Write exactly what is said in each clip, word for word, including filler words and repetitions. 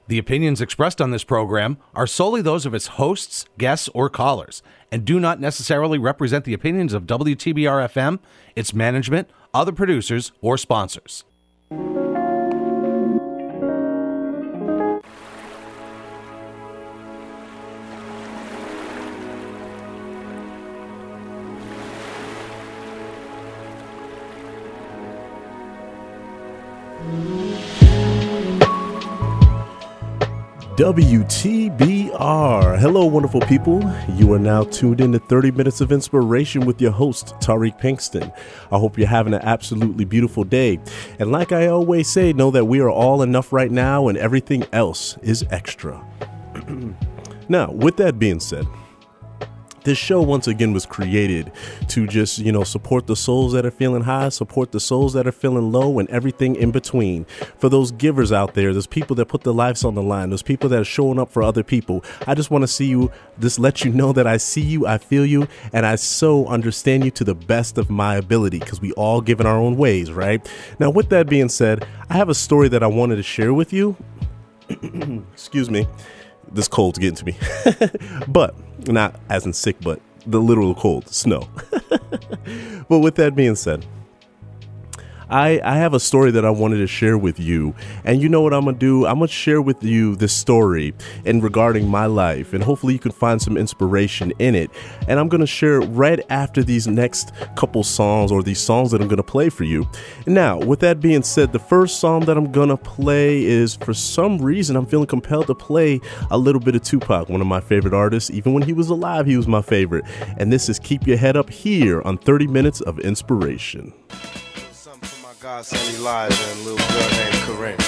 The opinions expressed on this program are solely those of its hosts, guests, or callers, and do not necessarily represent the opinions of W T B R F M, its management, other producers, or sponsors. W T B R. Hello, wonderful people. You are now tuned in to thirty minutes of Inspiration with your host, Tariq Pinkston. I hope you're having an absolutely beautiful day. And like I always say, know that we are all enough right now and everything else is extra. Now, with that being said, this show once again was created to just, you know, support the souls that are feeling high, support the souls that are feeling low, and everything in between. For those givers out there, those people that put their lives on the line, those people that are showing up for other people, I just want to see you, just let you know that I see you, I feel you, and I so understand you to the best of my ability, because we all give in our own ways, right? Now, with that being said, I have a story that I wanted to share with you. Excuse me. This cold's getting to me. But not as in sick, but the literal cold, snow. But with that being said, I, I have a story that I wanted to share with you. And you know what I'm going to do? I'm going to share with you this story in regarding my life. And hopefully you can find some inspiration in it. And I'm going to share it right after these next couple songs, or these songs that I'm going to play for you. Now, with that being said, the first song that I'm going to play is, for some reason, I'm feeling compelled to play a little bit of Tupac, one of my favorite artists. Even when he was alive, he was my favorite. And this is Keep Your Head Up here on thirty minutes of Inspiration. Godson Elijah and a little girl named Corinne.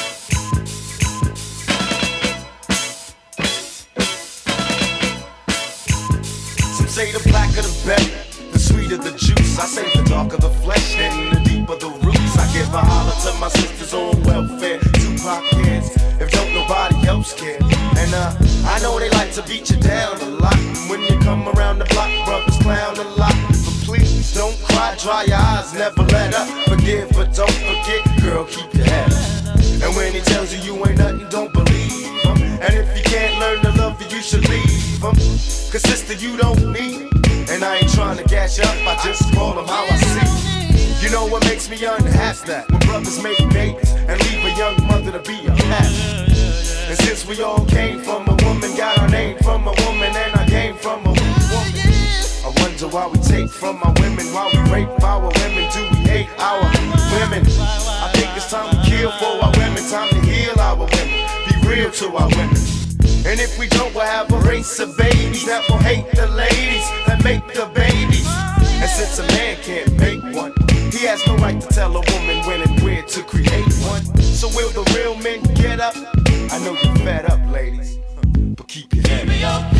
Some say the blacker the better, the sweeter the juice. I say the darker the flesh and the deeper the roots. I give a holler to my sisters on welfare. Tupac kids, if don't nobody else care. And uh, I know they like to beat you down a lot. And when you come around the block, brothers clown a lot. Please don't cry, dry your eyes, never let up. Forgive, but don't forget, girl, keep your head up. And when he tells you you ain't nothing, don't believe him. And if you can't learn to love you, you should leave him. Cause sister, you don't need it. And I ain't trying to gas you up, I just call him how I see. You know what makes me unhappy? That when brothers make babies and leave a young mother to be a pet. And since we all came from a woman, got our name from a woman, and I came from a woman. I wonder why we take from our women, why we rape our women, do we hate our women? I think it's time to kill for our women, time to heal our women, be real to our women. And if we don't, we'll have a race of babies that will hate the ladies that make the babies. And since a man can't make one, he has no right to tell a woman when and where to create one. So will the real men get up? I know you're fed up, ladies, but keep your head up.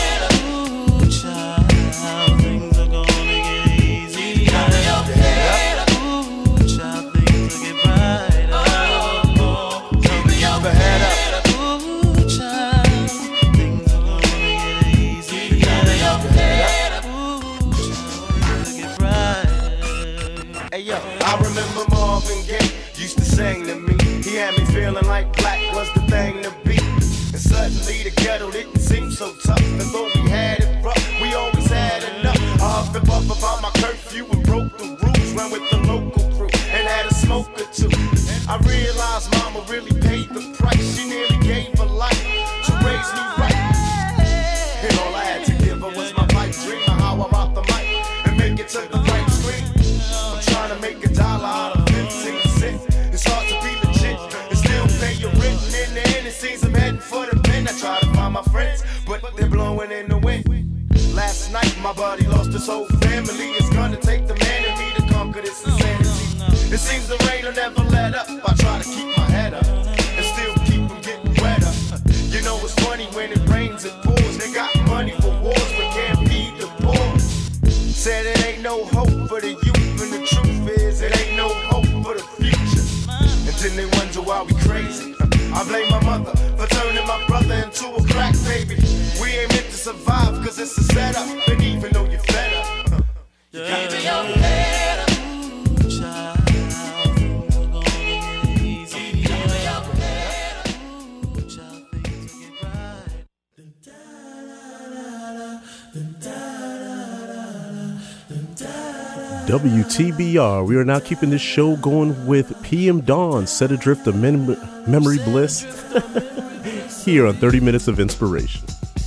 Things are gonna get easy. Got your head up. Ooh, child, things will get brighter. Oh, oh, keep your head up. Ooh, child, things are gonna get easy. Got your head up. Ooh, child, things will get brighter. Hey yo, I remember Marvin Gaye used to sing to me. He had me feeling like black was the thing to be. And suddenly the ghetto didn't seem so tough. And though we had it rough, we always had enough. I huffed and puffed about my curfew and broke the rules. Ran with the local crew and had a smoke or two. I realized mama really paid the price. She nearly gave her life to raise me right. And all I had to give her was my pipe dream of how I rock the mic and make it to the right screen. I'm trying to make a dollar out of fifteen cents. It's hard to be legit and still pay your rent. And in the end, it seems I'm heading for the pen. I try to find my friends, but they're blowing in the wind. Last night, my buddy lost his whole family. It's gonna take the man in me to conquer this insanity. It seems the rain will never let up. I try to keep my head up and still keep from getting wetter. You know it's funny when it rains, it pours. They got money for wars, but can't feed the poor. Said it ain't no hope for the youth, and the truth is it ain't no hope for the future. And then they wonder why we crazy. I blame my mother for turning my brother into a crack baby. We ain't meant to survive cause it's a setup. And even though you're fed up, you got to your head up. Ooh, child, things are gonna get easy. Keep your head up. Ooh, child, W T B R. We are now keeping this show going with P M Dawn, Set Adrift of mem- Memory Bliss, here on thirty minutes of Inspiration.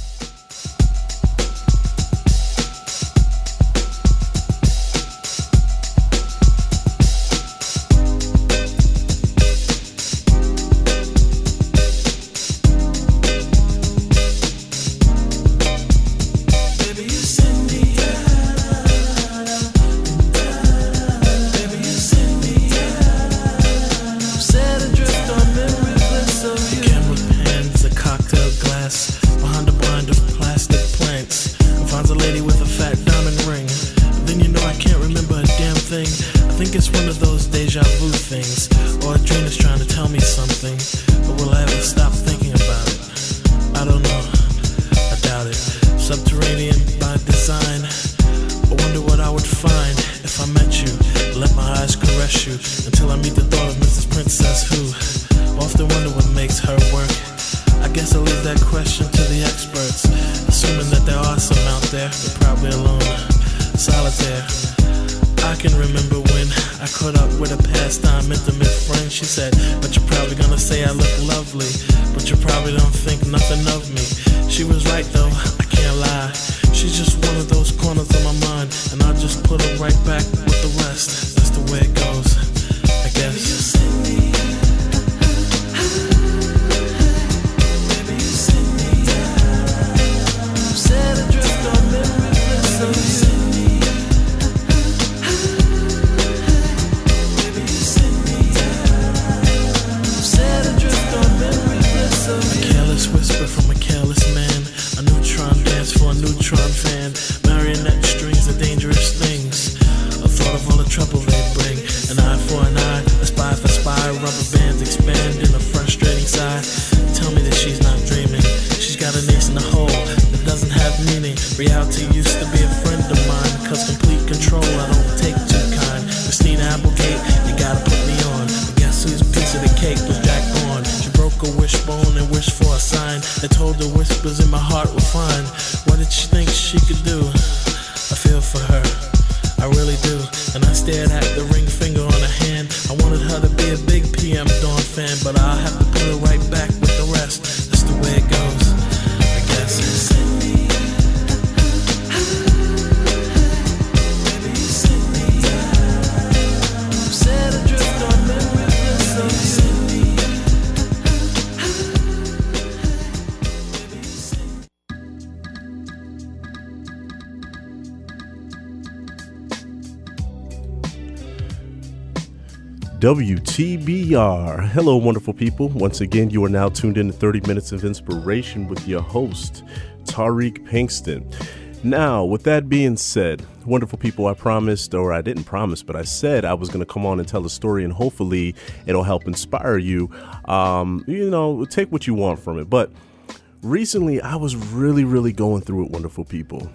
W T B R. Hello, wonderful people. Once again, you are now tuned in to thirty minutes of Inspiration with your host, Tariq Pinkston. Now, with that being said, wonderful people, I promised, or I didn't promise, but I said I was going to come on and tell a story, and hopefully it'll help inspire you. Um, you know, take what you want from it. But recently, I was really, really going through it, wonderful people.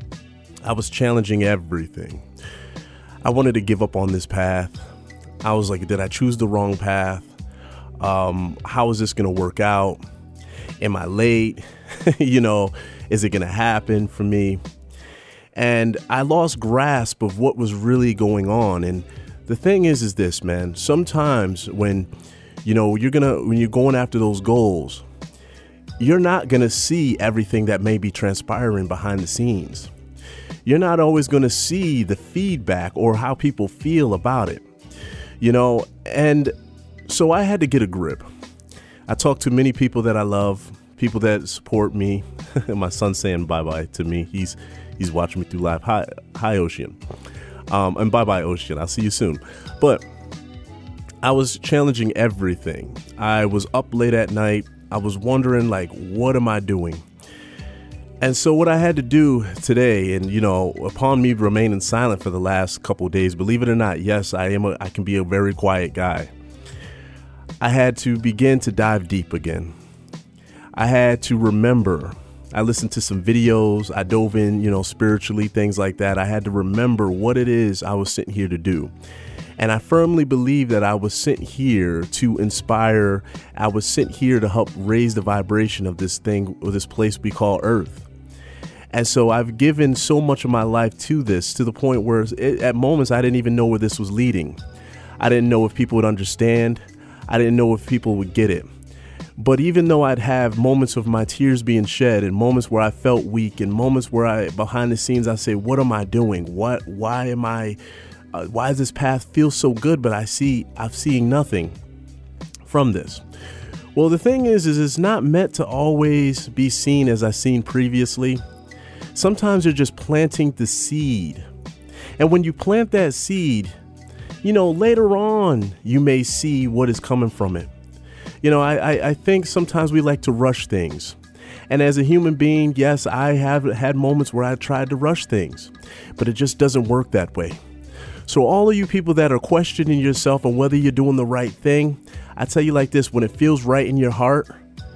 I was challenging everything. I wanted to give up on this path. I was like, did I choose the wrong path? Um, how is this going to work out? Am I late? You know, is it going to happen for me? And I lost grasp of what was really going on. And the thing is, is this, man, sometimes when, you know, you're going to, when you're going after those goals, you're not going to see everything that may be transpiring behind the scenes. You're not always going to see the feedback or how people feel about it. You know, and so I had to get a grip. I talked to many people that I love, people that support me. My son's saying bye-bye to me. He's he's watching me through live. Hi, hi, Ocean. Um, and bye-bye, Ocean. I'll see you soon. But I was challenging everything. I was up late at night. I was wondering, like, what am I doing? And so what I had to do today, and, you know, upon me remaining silent for the last couple of days, believe it or not, yes, I am. A, I can be a very quiet guy. I had to begin to dive deep again. I had to remember. I listened to some videos. I dove in, you know, spiritually, things like that. I had to remember what it is I was sent here to do. And I firmly believe that I was sent here to inspire. I was sent here to help raise the vibration of this thing, or this place we call Earth. And so I've given so much of my life to this, to the point where it, at moments I didn't even know where this was leading. I didn't know if people would understand. I didn't know if people would get it. But even though I'd have moments of my tears being shed and moments where I felt weak and moments where I, behind the scenes, I say, what am I doing? What, why am I, uh, why does this path feel so good? But I see, I'm seeing nothing from this. Well, the thing is, is it's not meant to always be seen as I've seen previously. Sometimes you're just planting the seed. And when you plant that seed, you know, later on, you may see what is coming from it. You know, I, I, I think sometimes we like to rush things. And as a human being, yes, I have had moments where I tried to rush things, but it just doesn't work that way. So all of you people that are questioning yourself on whether you're doing the right thing, I tell you like this, when it feels right in your heart,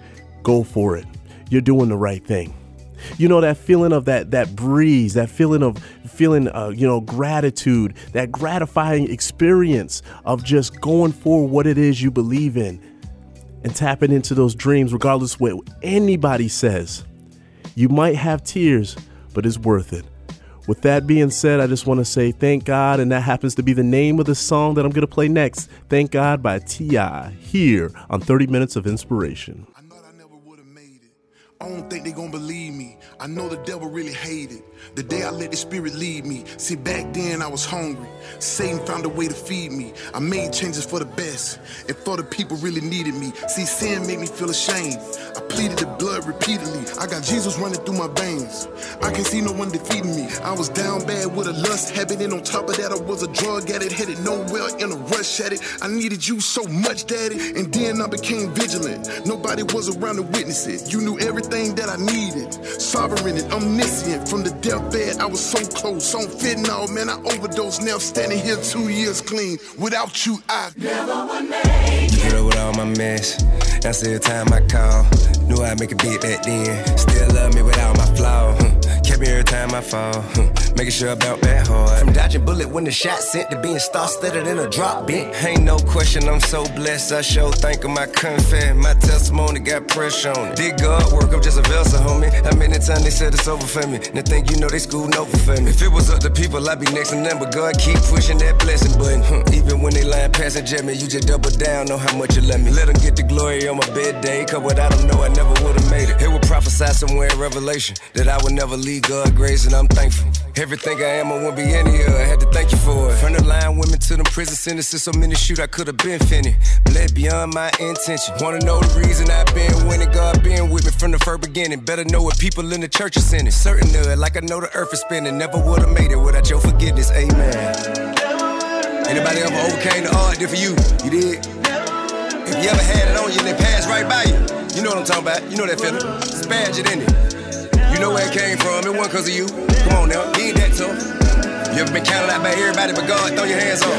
go for it. You're doing the right thing. You know, that feeling of that that breeze, that feeling of feeling, uh, you know, gratitude, that gratifying experience of just going for what it is you believe in and tapping into those dreams, regardless of what anybody says. You might have tears, but it's worth it. With that being said, I just want to say thank God, and that happens to be the name of the song that I'm going to play next. Thank God by T I here on thirty minutes of Inspiration. I thought I never would have made it. I don't think they gonna believe me. I know the devil really hated the day I let the spirit lead me. See, back then I was hungry. Satan found a way to feed me. I made changes for the best and for the people really needed me. See, sin made me feel ashamed. I pleaded the blood repeatedly. I got Jesus running through my veins. I can't see no one defeating me. I was down bad with a lust habit, and on top of that I was a drug addict, headed nowhere in a rush at it. I needed you so much, daddy, and then I became vigilant. Nobody was around to witness it. You knew everything that I needed. Sovereign and omniscient. From the deathbed I was so close. On fentanyl, man, I overdosed. Now standing here two years clean. Without you, I never would make it. Put up with all my mess. That's the time I call. Knew I'd make a beat back then. Still love me with all my flaws. Kept me every time I fall. Making sure I bounce back hard. From dodging bullet when the shot sent to being star-studded in a drop bit. Ain't no question, I'm so blessed. I sure think of my confess. My testimony got pressure on it. Did God work? I'm just a vessel, homie. How many times they said it's over for me? They think you know they schooling over for me. If it was up to people, I'd be next to them. But God keep pushing that blessing button. Even when they lying past and jet me, you just double down on how much you love me. Let them get the glory on my bed day. Cause without them, no, I never would've made it. It would prophesy somewhere in Revelation that I would never leave God grace, and I'm thankful. Everything I am, I won't be any of. I had to thank you for it. From the line women to them prison sentences, so many shoot I could've been finished. Bled beyond my intention. Wanna know the reason I've been winning? God been with me from the first beginning. Better know what people in the church are sending. Certain of it, like I know the earth is spinning. Never would've made it without your forgiveness. Amen. Anybody ever overcame the odds? Did for you? You did? If you ever had it on you and they passed right by you, you know what I'm talking about. You know that feeling. Spaz it in it. You know where it came from. It wasn't cause of you. Come on now, you ain't that tough. You ever been counted out by everybody but God? Throw your hands up.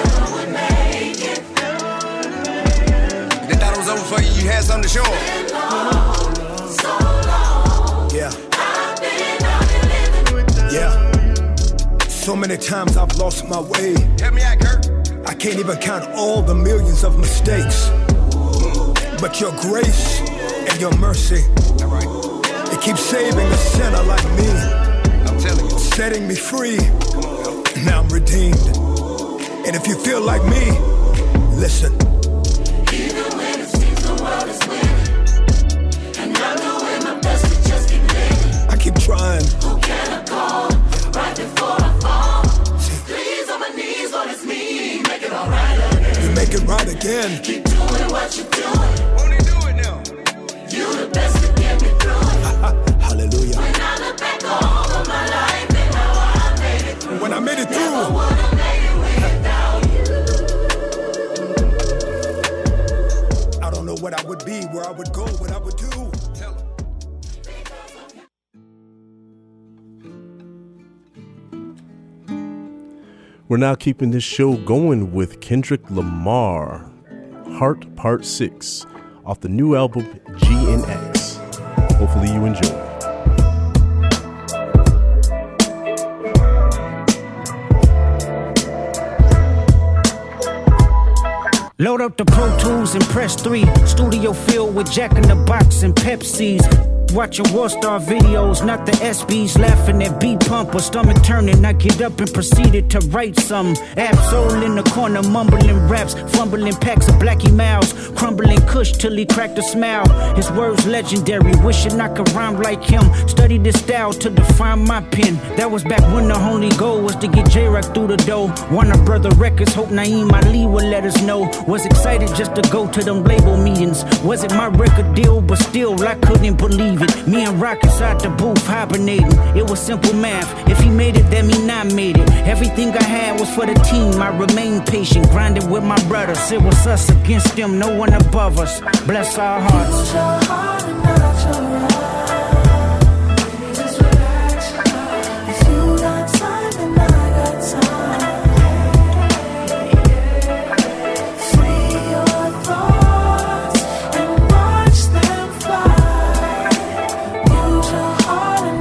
If they thought it was over for you, you had something to show them. So long, yeah. I've been yeah. So many times I've lost my way. Help me out, Kurt. I can't even count all the millions of mistakes. But your grace and your mercy, right, it keeps saving a sinner like me. I'm telling you, setting me free. Come on, now I'm redeemed. And if you feel like me, listen. Even when it seems the world is winning, and I'm doing my best to just keep living, I keep trying. Who can I call right before I fall? See, please on my knees, Lord, it's me. Make it all right again. You make it right again. Keep doing what you're doing. Won't he do it now? You the best to get me through it. Hallelujah. When I look back over my life and how I made it through. When I made it through. Never would have made it without you. I don't know what I would be, where I would go, what I would do. Tell them. We're now keeping this show going with Kendrick Lamar, Heart Part six, off the new album G N X. Hopefully you enjoy. Load up the Pro Tools and press three. Studio filled with Jack in the Box and Pepsis. watching War Star videos, not the S Bs laughing at beat pumper. Stomach turning, I get up and proceeded to write some. Absol in the corner, mumbling raps, fumbling packs of Blackie Mouse, crumbling Kush till he cracked a smile. His words legendary, wishing I could rhyme like him. Studied this style to define my pen. That was back when the only goal was to get J-Rock through the door. Warner Brother Records, hope Naeem Ali would let us know. Was excited just to go to them label meetings. Was it my record deal? But still, I couldn't believe it. Me and Rock inside the booth hibernating. It was simple math. If he made it, that mean I made it. Everything I had was for the team. I remained patient, grinding with my brothers. It was us against them, no one above us. Bless our hearts. Use your heart and not your heart. Baby, just relax. If you got time, then I got time. Free your thoughts and watch them fly. Use your heart and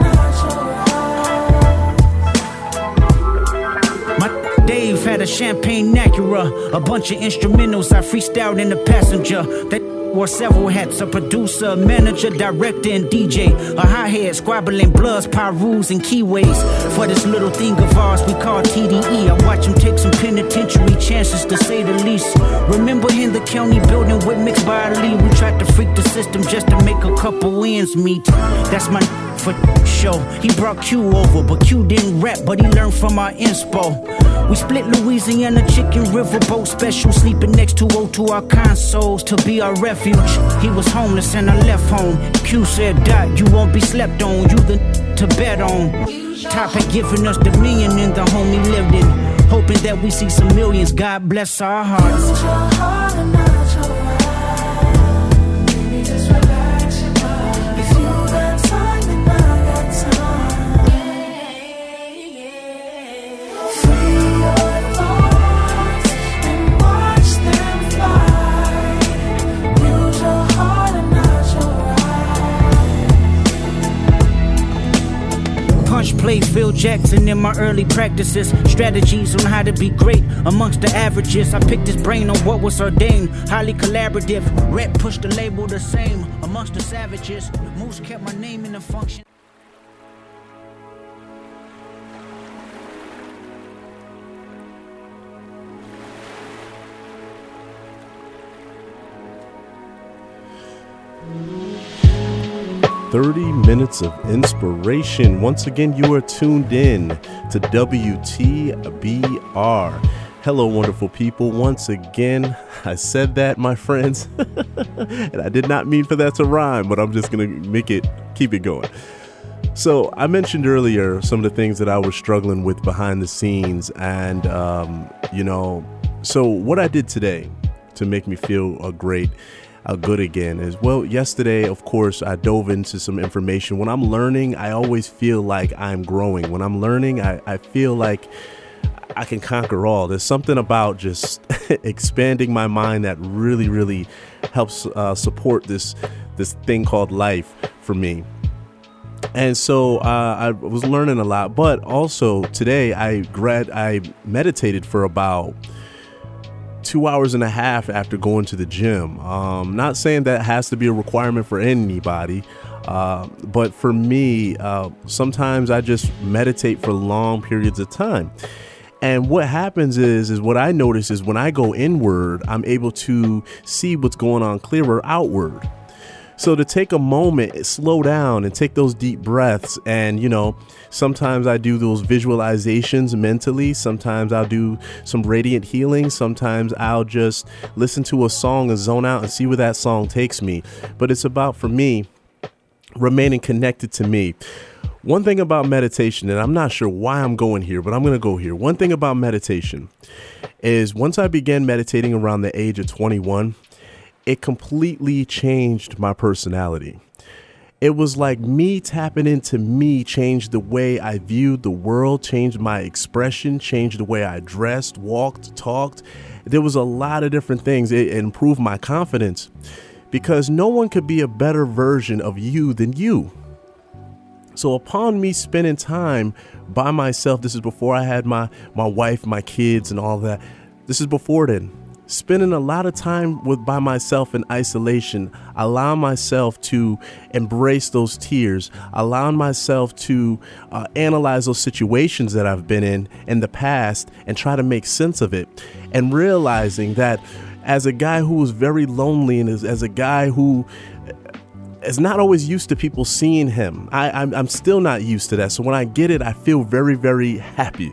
not your heart. My Dave had a champagne Acura, a bunch of instrumentals I freestyled in the passenger. That wore several hats, a producer, manager, director, and D J. A hi-hat, squabbling bloods, pyrus, and keyways. For this little thing of ours we call T D E. I watch him take some penitentiary chances, to say the least. Remember in the county building with Mixed by Ali, we tried to freak the system just to make a couple ends meet. That's my for show. He brought Q over, but Q didn't rap, but he learned from our inspo. We split Louisiana chicken riverboat special, sleeping next to O to our consoles to be our refuge. He was homeless and I left home. Q said, Dot, you won't be slept on, you the to bet on. Top had given us the million in the home he lived in, hoping that we see some millions. God bless our hearts. Use your heart and not your heart. Baby, just relax your mind. If you got time, then I got time. Free your thoughts and watch them fly. Use your heart and not your heart. Punch play Phil Jackson in my early practices. Strategies on how to be great amongst the averages. I picked his brain on what was ordained. Highly collaborative. Rap pushed the label the same amongst the savages. Moose kept my name in the function. thirty minutes of inspiration. Once again, you are tuned in to W T B R. Hello, wonderful people. Once again, I said that, my friends, and I did not mean for that to rhyme, but I'm just going to make it, keep it going. So I mentioned earlier some of the things that I was struggling with behind the scenes. And, um, you know, so what I did today to make me feel uh, great Uh, good again is, well, yesterday, of course, I dove into some information. When I'm learning, I always feel like I'm growing. When I'm learning, I, I feel like I can conquer all. There's something about just expanding my mind that really, really helps uh, support this this thing called life for me. And so uh, I was learning a lot, but also today I grad I meditated for about two hours and a half after going to the gym. Um, not saying that has to be a requirement for anybody, uh, but for me, uh, sometimes I just meditate for long periods of time. And what happens is, is what I notice is when I go inward, I'm able to see what's going on clearer outward. So to take a moment, slow down and take those deep breaths. And, you know, sometimes I do those visualizations mentally. Sometimes I'll do some radiant healing. Sometimes I'll just listen to a song and zone out and see where that song takes me. But it's about, for me, remaining connected to me. One thing about meditation, and I'm not sure why I'm going here, but I'm going to go here. One thing about meditation is once I began meditating around the age of twenty-one, it completely changed my personality. It was like me tapping into me changed the way I viewed the world, changed my expression, changed the way I dressed, walked, talked. There was a lot of different things. It improved my confidence because no one could be a better version of you than you. So upon me spending time by myself, this is before I had my, my wife, my kids and all that. This is before then. spending a lot of time with by myself in isolation, allowing myself to embrace those tears, allowing myself to uh, analyze those situations that I've been in in the past and try to make sense of it, and realizing that as a guy who was very lonely and as, as a guy who is not always used to people seeing him, I, I'm, I'm still not used to that. So when I get it, I feel very, very happy.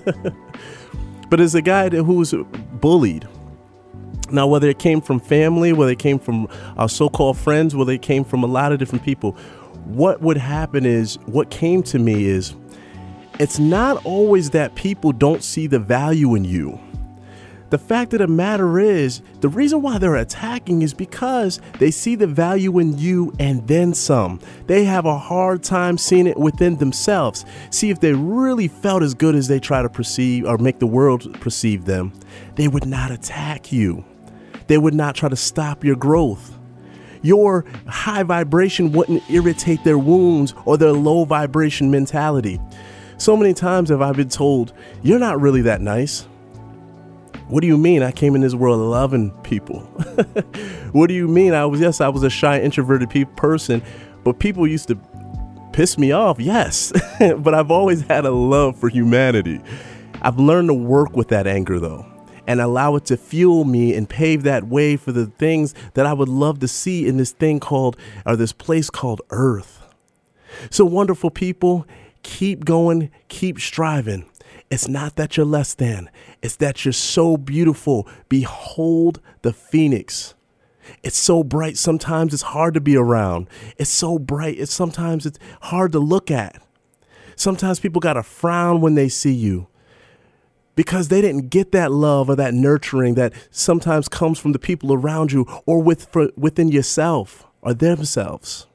But as a guy that, who was bullied, now, whether it came from family, whether it came from our so-called friends, whether it came from a lot of different people, what would happen is, what came to me is, it's not always that people don't see the value in you. The fact of the matter is, the reason why they're attacking is because they see the value in you and then some. They have a hard time seeing it within themselves. See, if they really felt as good as they try to perceive or make the world perceive them, they would not attack you. They would not try to stop your growth. Your high vibration wouldn't irritate their wounds or their low vibration mentality. So many times have I been told, you're not really that nice. What do you mean? I came in this world loving people. What do you mean? I was, yes, I was a shy, introverted pe- person, but people used to piss me off. Yes, but I've always had a love for humanity. I've learned to work with that anger though, and allow it to fuel me and pave that way for the things that I would love to see in this thing called, or this place called Earth. So wonderful people, keep going, keep striving. It's not that you're less than, it's that you're so beautiful. Behold the phoenix. It's so bright. Sometimes it's hard to be around. It's so bright. It's sometimes it's hard to look at. Sometimes people got to frown when they see you, because they didn't get that love or that nurturing that sometimes comes from the people around you or with for, within yourself or themselves.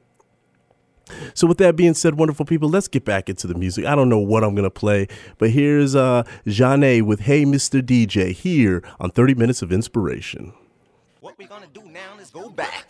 So with that being said, wonderful people, let's get back into the music. I don't know what I'm going to play, but here's uh, Zhané with Hey Mister D J here on thirty minutes of Inspiration. What we're going to do now is go back.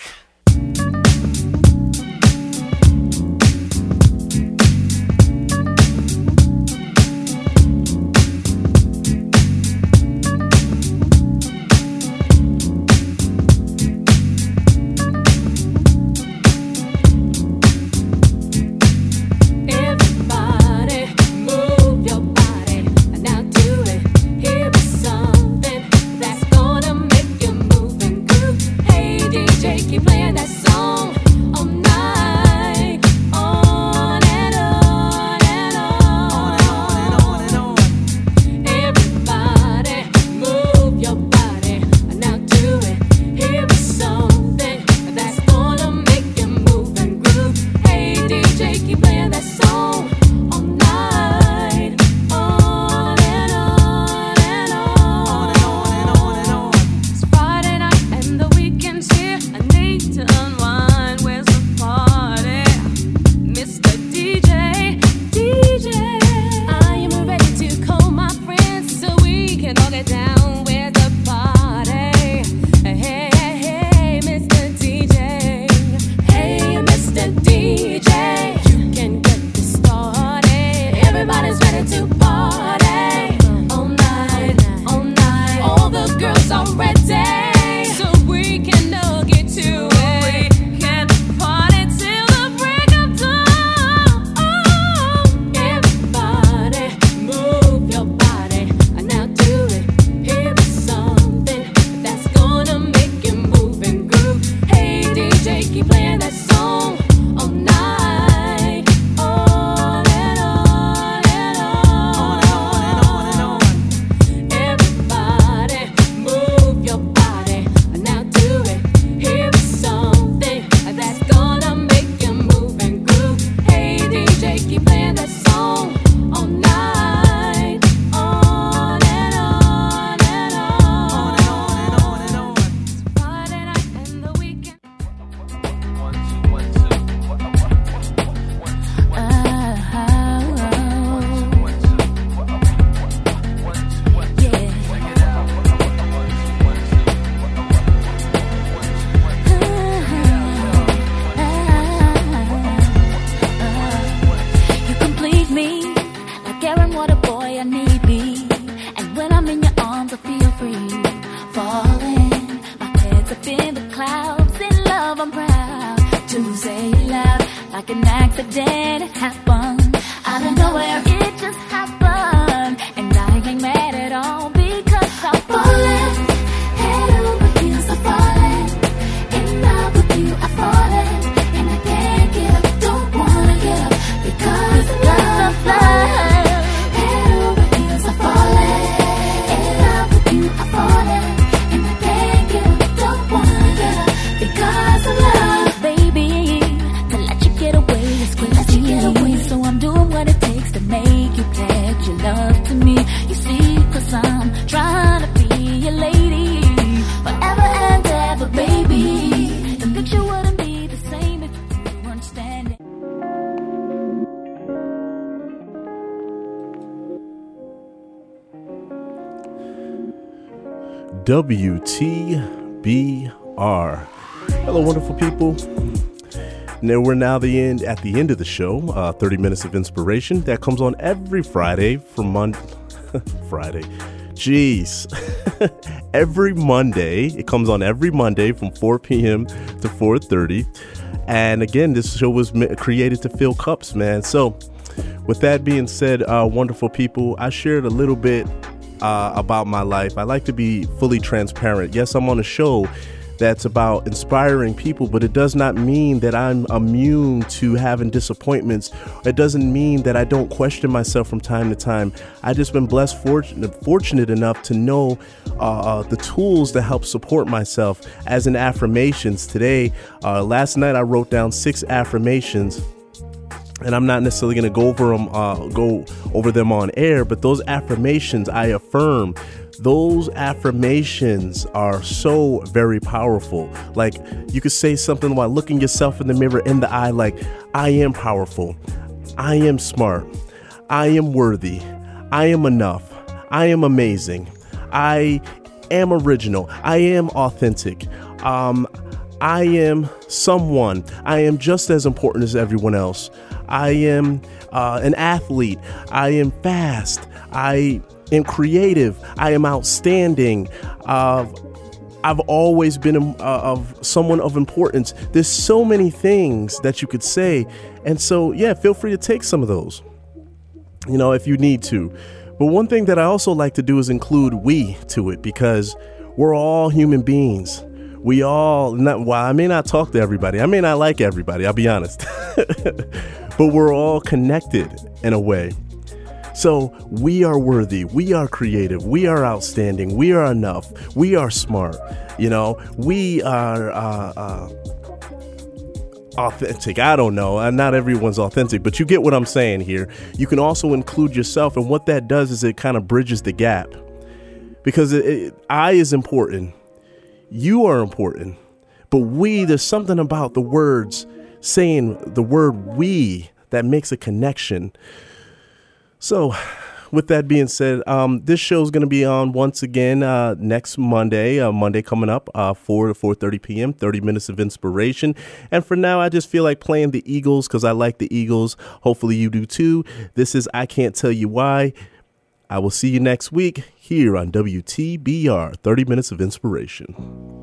Keep playing. an accident happened. Out of nowhere, it just happened. And I ain't mad at all because I'm falling. Head over heels, I'm falling. In love with you, I'm falling. And I can't get up, don't wanna get up because of love, love. Head over heels, I'm falling. In love with you, I'm falling. And I can't get up, don't wanna get up because of love, baby. To let you get away is crazy. Get away, so I'm doing what it takes to make you pledge your love to me. You see, cause I'm trying to be your lady forever and ever, baby. The picture wouldn't be the same if you weren't standing. W T B R. Hello, wonderful people. Now we're now the end at the end of the show. Uh, thirty minutes of inspiration that comes on every Friday from Monday. Friday, jeez, every Monday. It comes on every Monday from four p.m. to four thirty. And again, this show was created to fill cups, man. So, with that being said, uh, wonderful people, I shared a little bit uh, about my life. I like to be fully transparent. Yes, I'm on a show that's about inspiring people, but it does not mean that I'm immune to having disappointments. It doesn't mean that I don't question myself from time to time. I just been blessed, fortunate, fortunate enough to know uh, the tools to help support myself. As in affirmations today, uh, last night I wrote down six affirmations. And I'm not necessarily going to go over them, uh, go over them on air, but those affirmations I affirm. Those affirmations are so very powerful. Like, you could say something while looking yourself in the mirror in the eye, like, I am powerful. I am smart. I am worthy. I am enough. I am amazing. I am original. I am authentic. Um, I am someone. I am just as important as everyone else. I am uh, an athlete. I am fast. I am creative. I am outstanding. Uh, I've always been uh, of someone of importance. There's so many things that you could say. And so, yeah, feel free to take some of those, you know, if you need to. But one thing that I also like to do is include we to it, because we're all human beings. We all, not, while I may not talk to everybody, I may not like everybody, I'll be honest, but we're all connected in a way. So we are worthy, we are creative, we are outstanding, we are enough, we are smart, you know, we are uh, uh, authentic. I don't know, uh, not everyone's authentic, but you get what I'm saying here. You can also include yourself, and what that does is it kind of bridges the gap, because it, it, I is important. You are important, but we, there's something about the words, saying the word we, that makes a connection. So with that being said, um, this show is going to be on once again uh, next Monday, uh, Monday coming up, uh, four to four thirty p.m., thirty minutes of inspiration. And for now, I just feel like playing the Eagles because I like the Eagles. Hopefully you do too. This is I Can't Tell You Why. I will see you next week here on W T B R, thirty minutes of inspiration.